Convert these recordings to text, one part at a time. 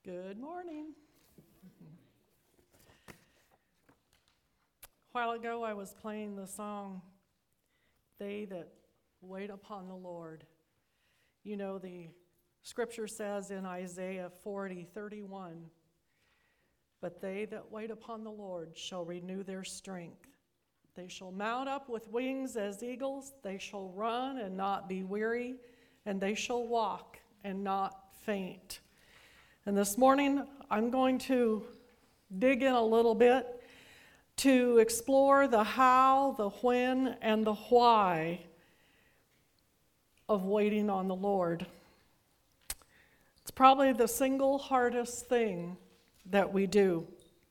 Good morning. A while ago I was playing the song, They That Wait Upon the Lord. You know, the scripture says in Isaiah 40:31, but they that wait upon the Lord shall renew their strength. They shall mount up with wings as eagles. They shall run and not be weary, and they shall walk and not faint. And this morning, I'm going to dig in a little bit to explore the how, the when, and the why of waiting on the Lord. It's probably the single hardest thing that we do.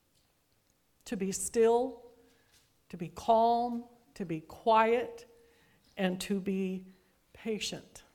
To be still, to be calm, to be quiet, and to be patient.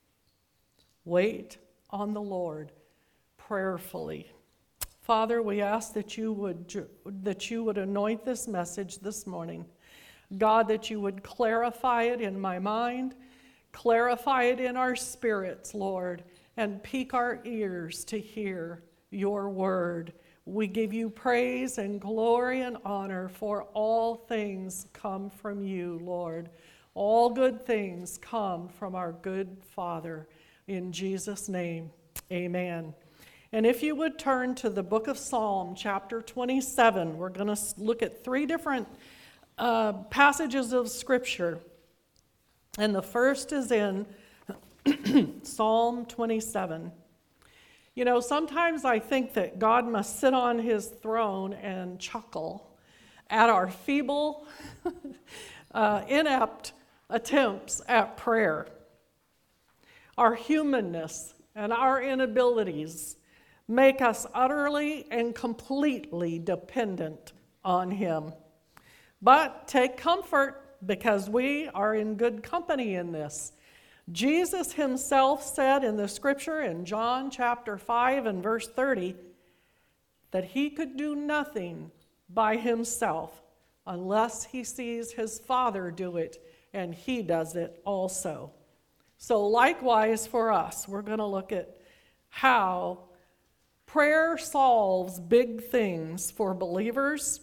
Wait on the Lord prayerfully. Father, we ask that you would anoint this message this morning. God, that you would clarify it in my mind, clarify it in our spirits, Lord, and pique our ears to hear your word. We give you praise and glory and honor, for all things come from you, Lord. All good things come from our good Father. In Jesus' name, amen. And if you would turn to the book of Psalm, chapter 27, we're going to look at three different passages of Scripture. And the first is in Psalm 27. You know, sometimes I think that God must sit on his throne and chuckle at our feeble, inept attempts at prayer. Our humanness and our inabilities make us utterly and completely dependent on him. But take comfort, because we are in good company in this. Jesus himself said in the scripture in John chapter 5 and verse 30 that he could do nothing by himself unless he sees his Father do it, and he does it also. So likewise for us, we're going to look at how prayer solves big things for believers.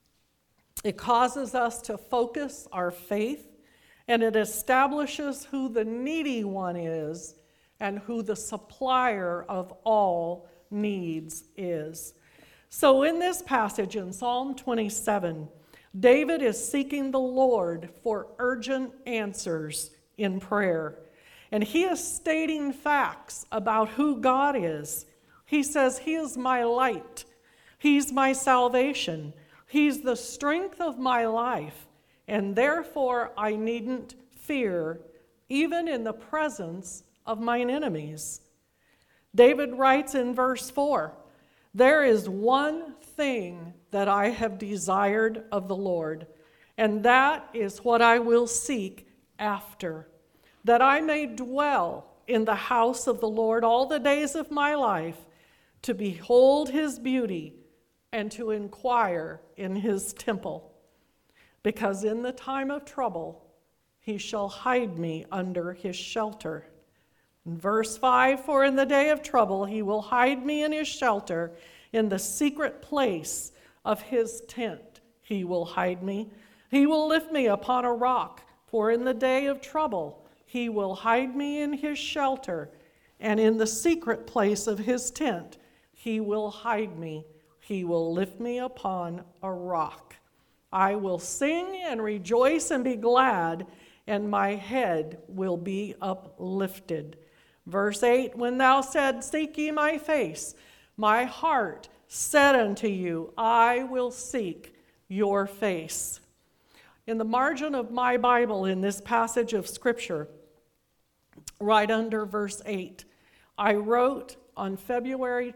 It causes us to focus our faith, and it establishes who the needy one is and who the supplier of all needs is. So in this passage in Psalm 27, David is seeking the Lord for urgent answers in prayer. And he is stating facts about who God is. He says, he is my light. He's my salvation. He's the strength of my life. And therefore I needn't fear, even in the presence of mine enemies. David writes in verse 4, there is one thing that I have desired of the Lord, and that is what I will seek after, that I may dwell in the house of the Lord all the days of my life, to behold his beauty and to inquire in his temple. Because in the time of trouble, he shall hide me under his shelter. In verse 5, for in the day of trouble, he will hide me in his shelter. In the secret place of his tent, he will hide me. He will lift me upon a rock, for in the day of trouble, he will hide me in his shelter. And in the secret place of his tent, he will hide me. He will lift me upon a rock. I will sing and rejoice and be glad, and my head will be uplifted. Verse 8, when thou said, seek ye my face, my heart said unto you, I will seek your face. In the margin of my Bible, in this passage of Scripture, right under verse 8, I wrote on February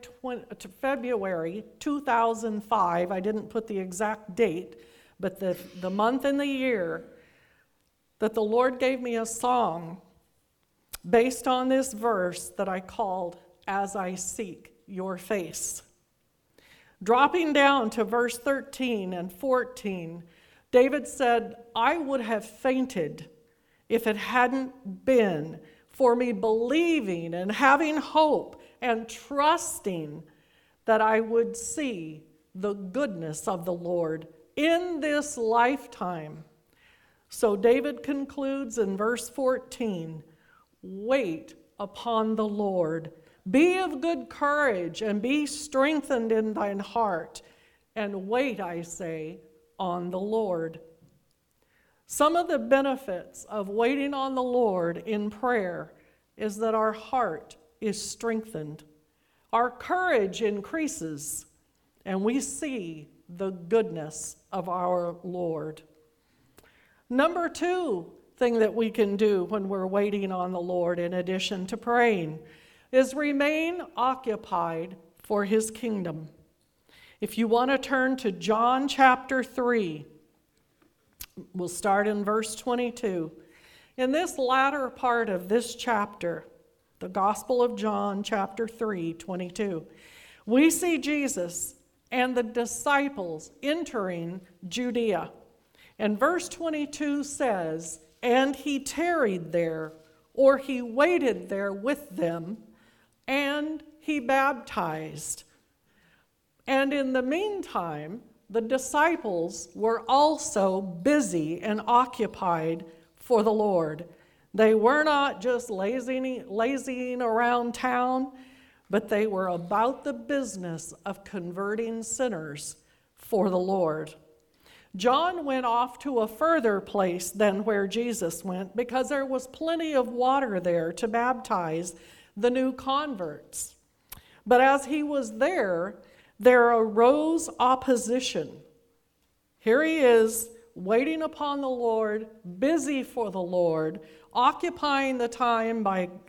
2005, I didn't put the exact date, but the month and the year, that the Lord gave me a song based on this verse that I called, As I Seek Your Face. Dropping down to verse 13 and 14, David said, I would have fainted if it hadn't been for me believing and having hope and trusting that I would see the goodness of the Lord in this lifetime. So David concludes in verse 14, wait upon the Lord. Be of good courage and be strengthened in thine heart. And wait, I say, on the Lord. Some of the benefits of waiting on the Lord in prayer is that our heart is strengthened. Our courage increases, and we see the goodness of our Lord. Number 2 thing that we can do when we're waiting on the Lord, in addition to praying, is remain occupied for his kingdom. If you want to turn to John chapter 3, we'll start in verse 22. In this latter part of this chapter, the Gospel of John, chapter 3, 22, we see Jesus and the disciples entering Judea. And verse 22 says, and he tarried there, or he waited there with them, and he baptized. And in the meantime, the disciples were also busy and occupied for the Lord. They were not just lazying around town, but they were about the business of converting sinners for the Lord. John went off to a further place than where Jesus went because there was plenty of water there to baptize the new converts. But as he was there arose opposition. Here he is, waiting upon the Lord, busy for the Lord, occupying the time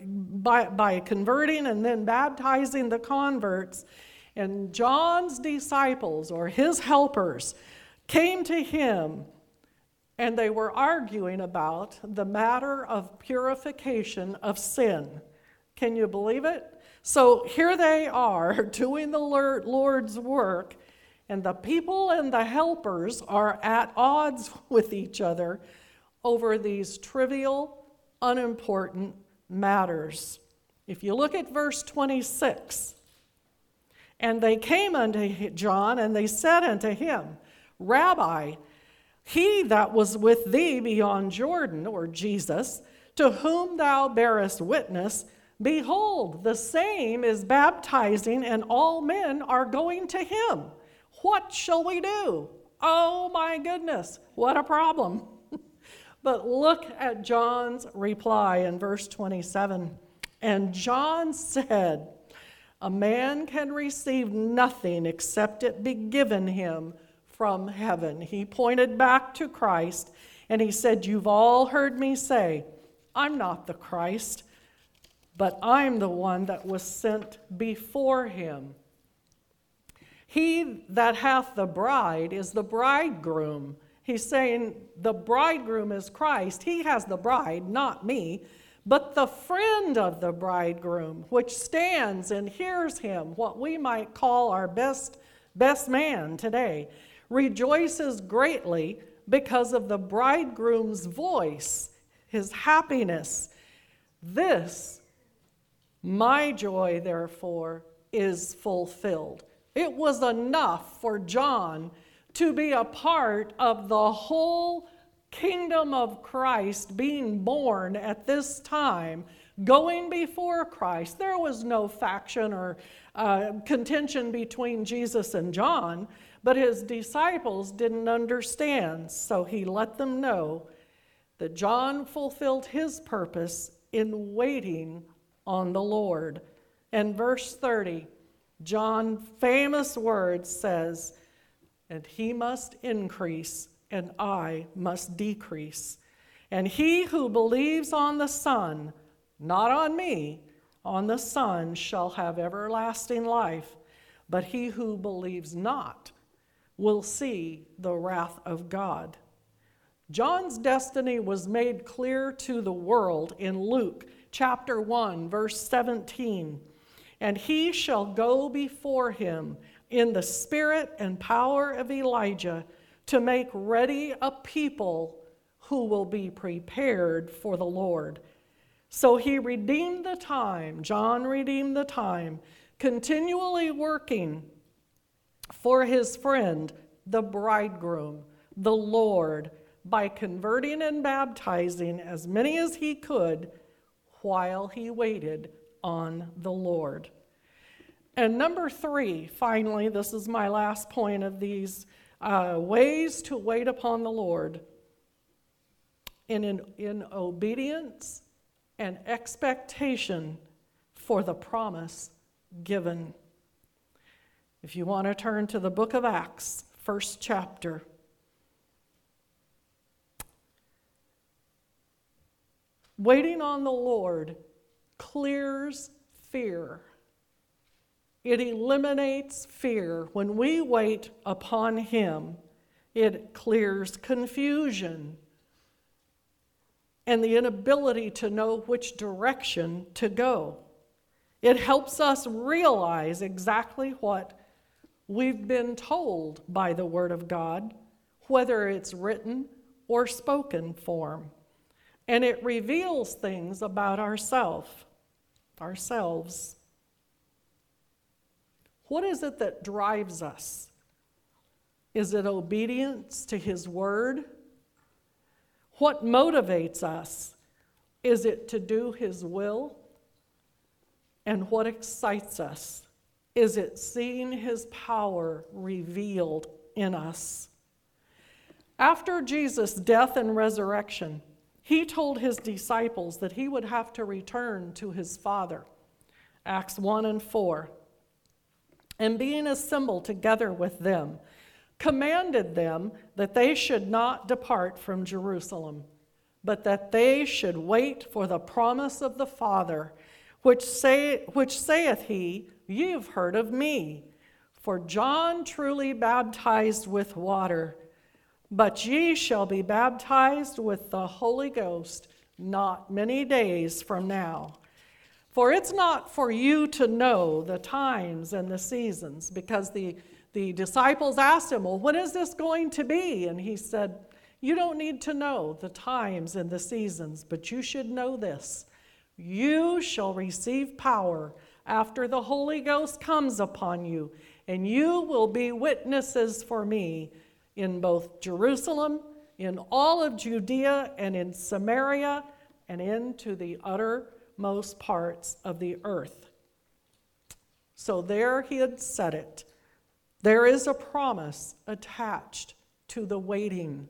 by converting and then baptizing the converts. And John's disciples, or his helpers, came to him, and they were arguing about the matter of purification of sin. Can you believe it? So here they are doing the Lord's work, and the people and the helpers are at odds with each other over these trivial, unimportant matters. If you look at verse 26, and they came unto John, and they said unto him, Rabbi, he that was with thee beyond Jordan, or Jesus, to whom thou bearest witness, behold, the same is baptizing, and all men are going to him. What shall we do? Oh my goodness, what a problem. But look at John's reply in verse 27. And John said, a man can receive nothing except it be given him from heaven. He pointed back to Christ, and he said, you've all heard me say, I'm not the Christ, but I'm the one that was sent before him. He that hath the bride is the bridegroom. He's saying the bridegroom is Christ. He has the bride, not me, but the friend of the bridegroom, which stands and hears him, what we might call our best man today, rejoices greatly because of the bridegroom's voice, his happiness. This, my joy, therefore, is fulfilled. It was enough for John to be a part of the whole kingdom of Christ being born at this time, going before Christ. There was no faction or contention between Jesus and John, but his disciples didn't understand, so he let them know that John fulfilled his purpose in waiting on the Lord. And verse 30, John's famous words says, and he must increase, and I must decrease. And he who believes on the Son, not on me, on the Son, shall have everlasting life. But he who believes not will see the wrath of God. John's destiny was made clear to the world in Luke chapter 1, verse 17. And he shall go before him in the spirit and power of Elijah to make ready a people who will be prepared for the Lord. So he redeemed the time, John redeemed the time, continually working for his friend, the bridegroom, the Lord, by converting and baptizing as many as he could while he waited on the Lord. And number 3, finally, this is my last point of these ways to wait upon the Lord. In obedience and expectation for the promise given. If you want to turn to the book of Acts, 1st chapter. Waiting on the Lord clears fear. It eliminates fear. When we wait upon him, it clears confusion and the inability to know which direction to go. It helps us realize exactly what we've been told by the Word of God, whether it's written or spoken form. And it reveals things about ourselves. What is it that drives us? Is it obedience to his word? What motivates us? Is it to do his will? And what excites us? Is it seeing his power revealed in us? After Jesus' death and resurrection, he told his disciples that he would have to return to his Father. Acts 1 and 4. And being assembled together with them, commanded them that they should not depart from Jerusalem, but that they should wait for the promise of the Father, which saith he, Ye have heard of me. For John truly baptized with water, but ye shall be baptized with the Holy Ghost not many days from now. For it's not for you to know the times and the seasons, because the disciples asked him, well, when is this going to be? And he said, you don't need to know the times and the seasons, but you should know this. You shall receive power after the Holy Ghost comes upon you, and you will be witnesses for me in both Jerusalem, in all of Judea, and in Samaria, and into the uttermost parts of the earth. So there he had said it. There is a promise attached to the waiting.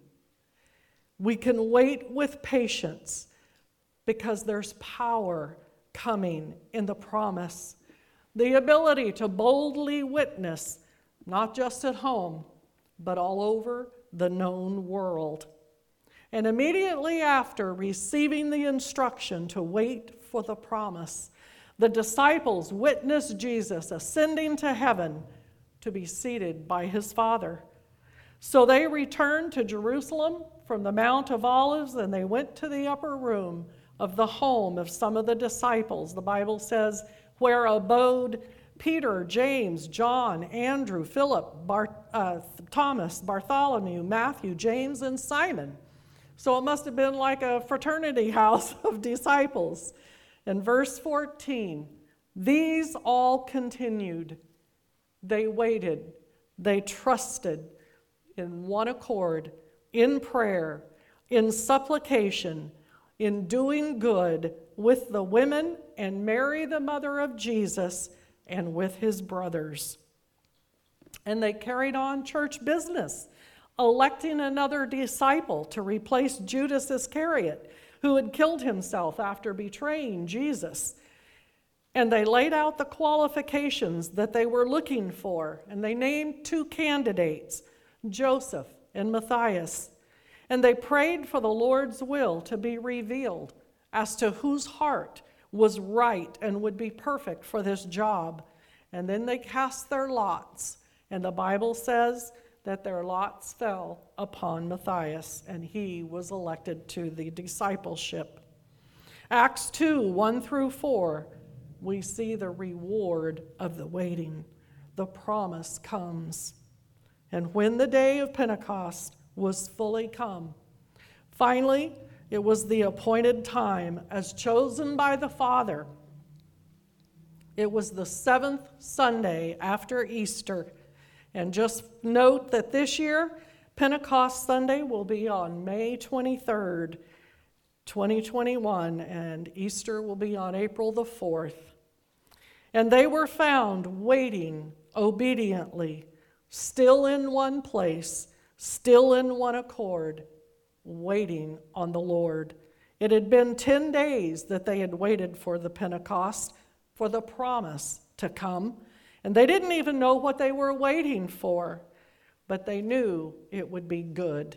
We can wait with patience because there's power coming in the promise. The ability to boldly witness, not just at home, but all over the known world. And immediately after receiving the instruction to wait for the promise, the disciples witnessed Jesus ascending to heaven to be seated by his Father. So they returned to Jerusalem from the Mount of Olives, and they went to the upper room of the home of some of the disciples. The Bible says, where abode Peter, James, John, Andrew, Philip, Thomas, Bartholomew, Matthew, James, and Simon. So it must have been like a fraternity house of disciples. In verse 14, these all continued. They waited. They trusted in one accord, in prayer, in supplication, in doing good with the women and Mary, the mother of Jesus, and with his brothers. And they carried on church business, electing another disciple to replace Judas Iscariot, who had killed himself after betraying Jesus. And they laid out the qualifications that they were looking for, and they named 2 candidates, Joseph and Matthias. And they prayed for the Lord's will to be revealed as to whose heart was right and would be perfect for this job. And then they cast their lots, and the Bible says that their lots fell upon Matthias, and he was elected to the discipleship. Acts 2, 1 through 4, we see the reward of the waiting. The promise comes. And when the day of Pentecost was fully come, finally, it was the appointed time, as chosen by the Father, It was the 7th Sunday after Easter. And just note that this year, Pentecost Sunday will be on May 23rd, 2021, and Easter will be on April the 4th. And they were found waiting obediently, still in one place, still in one accord, waiting on the Lord. It had been 10 days that they had waited for the Pentecost, for the promise to come. And they didn't even know what they were waiting for, but they knew it would be good.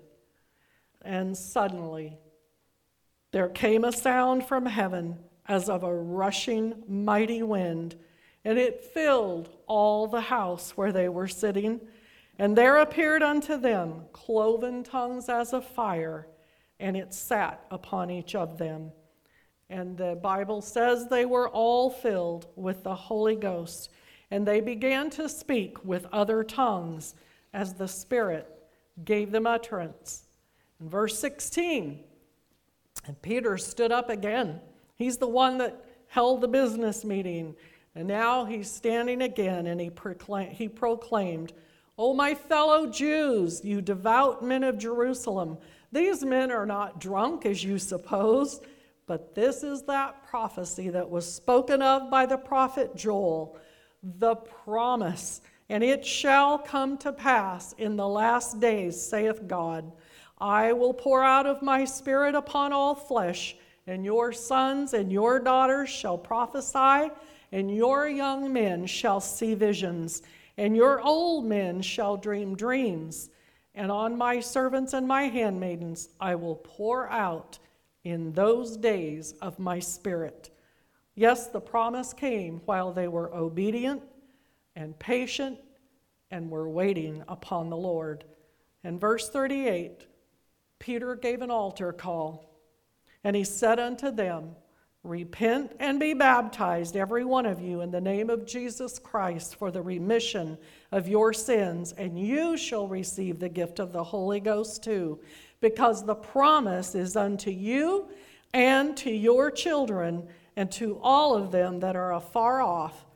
And suddenly, there came a sound from heaven as of a rushing mighty wind, and it filled all the house where they were sitting. And there appeared unto them cloven tongues as of fire, and it sat upon each of them. And the Bible says they were all filled with the Holy Ghost, and they began to speak with other tongues as the Spirit gave them utterance. In verse 16, and Peter stood up again. He's the one that held the business meeting, and now he's standing again, and he proclaimed, "O my fellow Jews, you devout men of Jerusalem, these men are not drunk as you suppose, but this is that prophecy that was spoken of by the prophet Joel, the promise. And it shall come to pass in the last days, saith God, I will pour out of my Spirit upon all flesh, and your sons and your daughters shall prophesy, and your young men shall see visions, and your old men shall dream dreams. And on my servants and my handmaidens I will pour out in those days of my Spirit." Yes, the promise came while they were obedient and patient and were waiting upon the Lord. In verse 38, Peter gave an altar call, and he said unto them, "Repent and be baptized, every one of you, in the name of Jesus Christ for the remission of your sins, and you shall receive the gift of the Holy Ghost too, because the promise is unto you and to your children and to all of them that are afar off,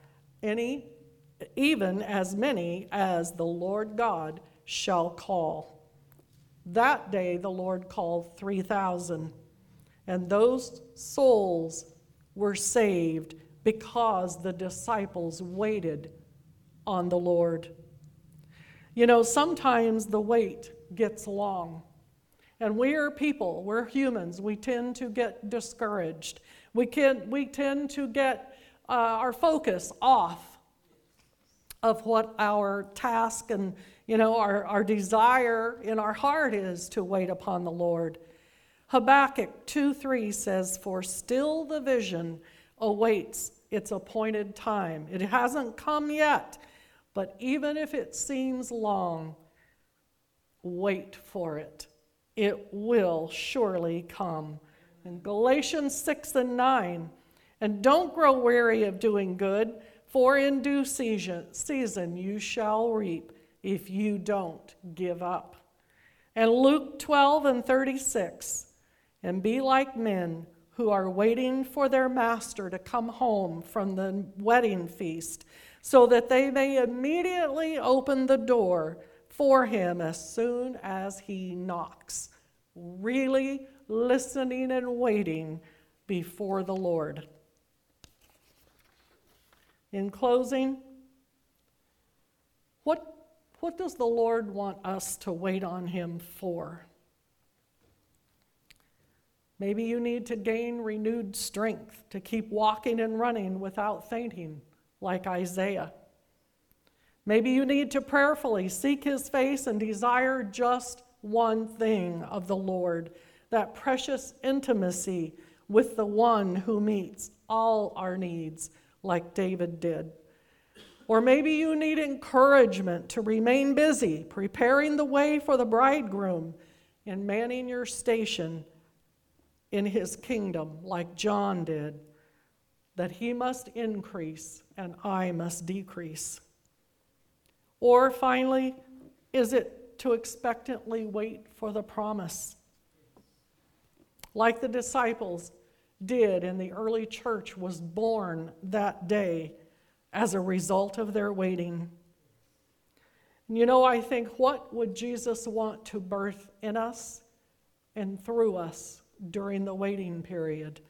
even as many as the Lord God shall call." That day the Lord called 3,000, and those souls were saved because the disciples waited on the Lord. You know, sometimes the wait gets long. And we are people, we're humans, we tend to get discouraged. We tend to get our focus off of what our task and, our desire in our heart is to wait upon the Lord. Habakkuk 2:3 says, "For still the vision awaits its appointed time." It hasn't come yet, but even if it seems long, wait for it. It will surely come. In Galatians 6:9, "And don't grow weary of doing good, for in due season you shall reap if you don't give up." And Luke 12:36, "And be like men who are waiting for their master to come home from the wedding feast, so that they may immediately open the door for him as soon as he knocks." Really listening and waiting before the Lord. In closing, what does the Lord want us to wait on him for? Maybe you need to gain renewed strength to keep walking and running without fainting, like Isaiah. Maybe you need to prayerfully seek his face and desire just one thing of the Lord, that precious intimacy with the one who meets all our needs, like David did. Or maybe you need encouragement to remain busy, preparing the way for the bridegroom and manning your station in his kingdom, like John did, that he must increase and I must decrease. Or finally, is it to expectantly wait for the promise? Like the disciples did in the early church was born that day, as a result of their waiting. And you know, I think, what would Jesus want to birth in us and through us during the waiting period?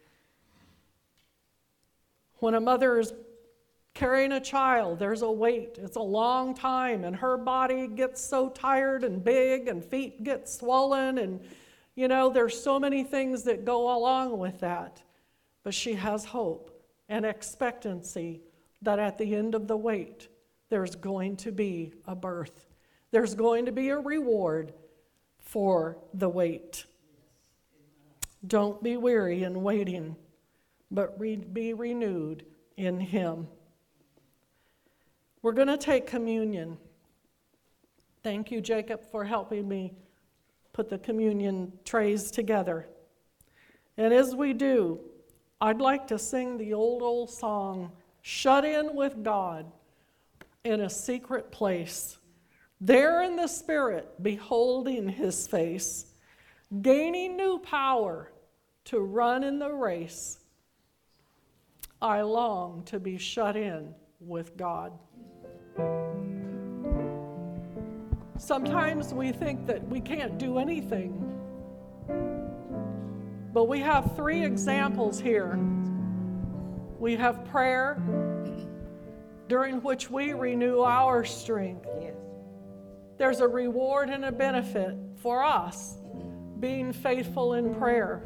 When a mother is carrying a child, there's a wait. It's a long time, and her body gets so tired and big, and feet get swollen, and you know, there's so many things that go along with that. But she has hope and expectancy that at the end of the wait, there's going to be a birth. There's going to be a reward for the wait. Don't be weary in waiting, but be renewed in Him. We're going to take communion. Thank you, Jacob, for helping me put the communion trays together. And as we do, I'd like to sing the old song, Shut In with God in a Secret Place. There in the Spirit, beholding His face, gaining new power to run in the race. I long to be shut in with God. Sometimes we think that we can't do anything, but we have 3 examples here. We have prayer, during which we renew our strength. Yes. There's a reward and a benefit for us being faithful in prayer.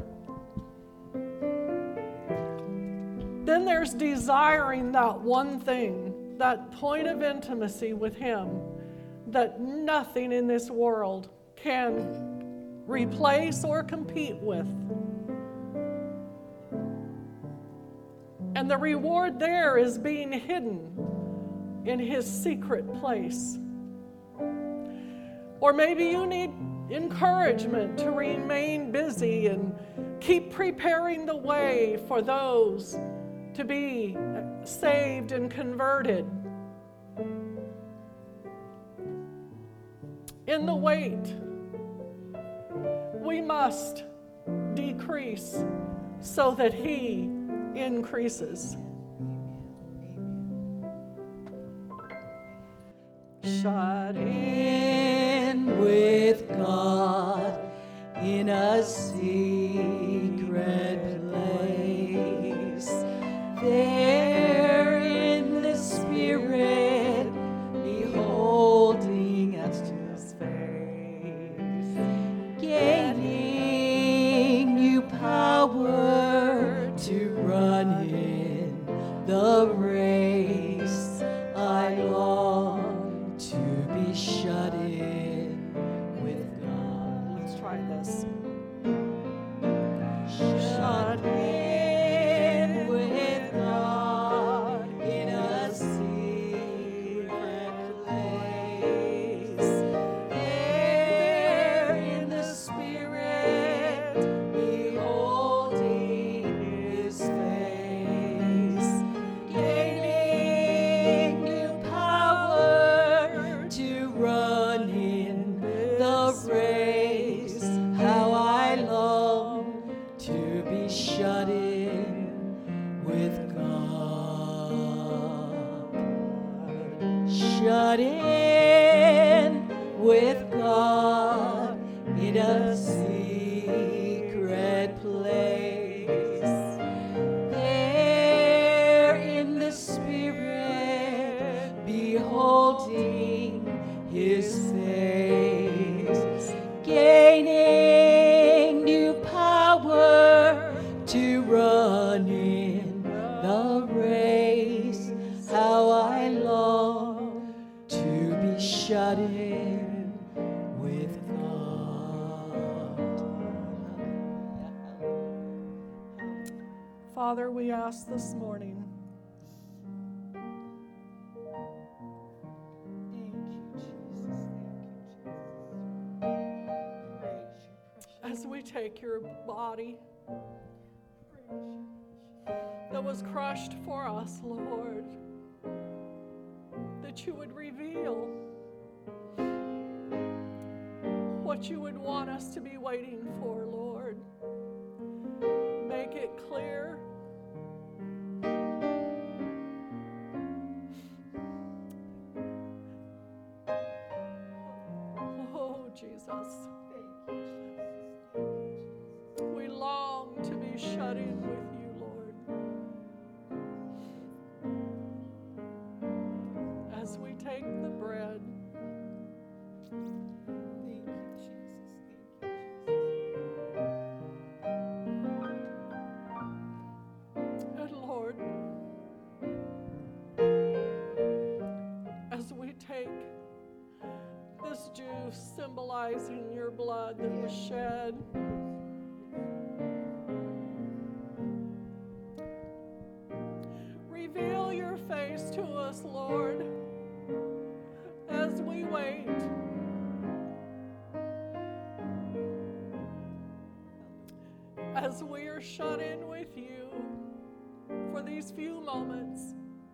Then there's desiring that one thing, that point of intimacy with Him that nothing in this world can replace or compete with. And the reward there is being hidden in His secret place. Or maybe you need encouragement to remain busy and keep preparing the way for those to be saved and converted. In the wait, we must decrease so that He increases. Shut In with God in a secret place. There in the Spirit, beholding us to His face, gaining new power to run in the race. I long to be shut in with God. Let's try this. Shut in with God in a secret place. There in the Spirit, beholding His face, gaining new power to run in the race. How I long to be shut in with God. Shut in with God in a secret place. There in the Spirit, beholding His face, gaining new power to run in the race. How I long to be shut in with God. Father, we ask this morning, Thank you, Jesus. Thank you, Jesus. as we take your body that was crushed for us, Lord, that you would reveal what you would want us to be waiting for, Lord. Make it clear. Jesus. Thank you, Jesus. We long to be shut in with you, Lord. As we take the bread, Thank you, Jesus. Thank you, Jesus. and Lord, as we take this juice symbolizing your blood that was shed, reveal your face to us, Lord, as we wait. As we are shut in with you for these few moments.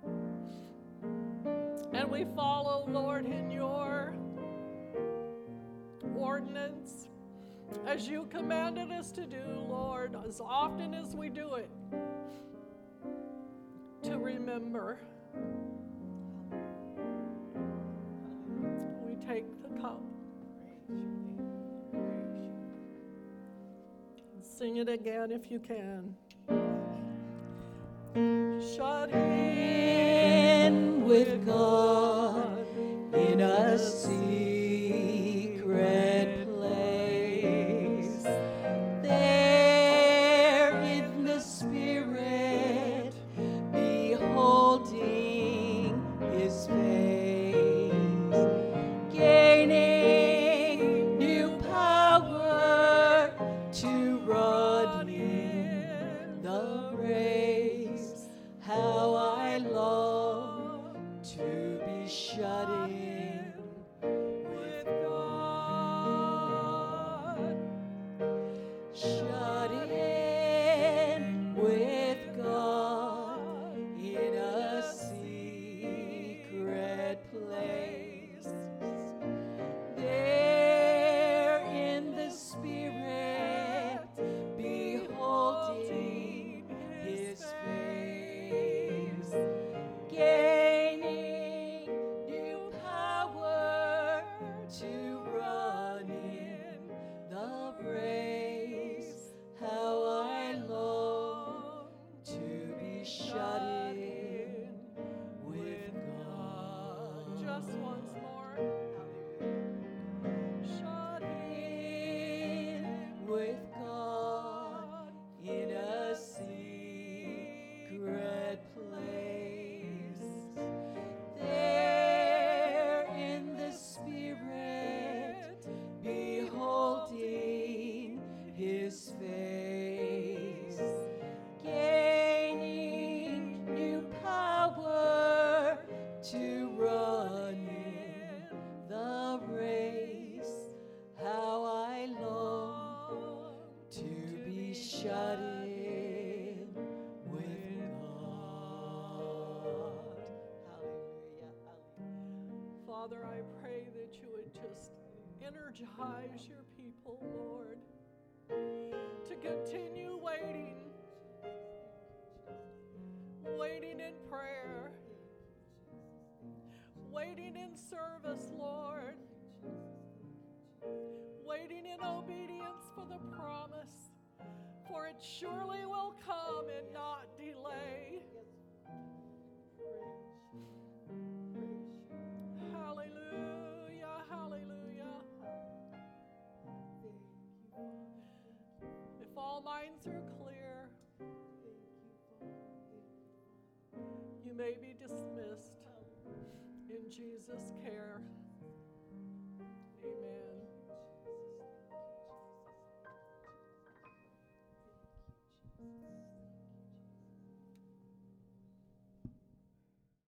And we follow, Lord, in your ordinance, as you commanded us to do, Lord, as often as we do it, to remember. We take the cup. Praise your name. Praise you. Sing it again if you can. Shut in with God in a secret place. There in the Spirit, beholding His face, gaining new power to run in the race. How I long to be shut in with God. Shut in with God in a secret place. There in the Spirit, beholding His face, gaining new power to run in the race. How I long to be shut in with God. just once more. Shut In with God in a secret place. There in the Spirit, beholding His face, gaining new power to run in the race. How I long to be shut in with God. Hallelujah. Father, I pray that you would just energize your people, Lord, to continue waiting in prayer, waiting in service, Lord, waiting in obedience for the promise, for it surely will come and not delay. Hallelujah, hallelujah. If all minds are clear, you may be dismissed in Jesus' care.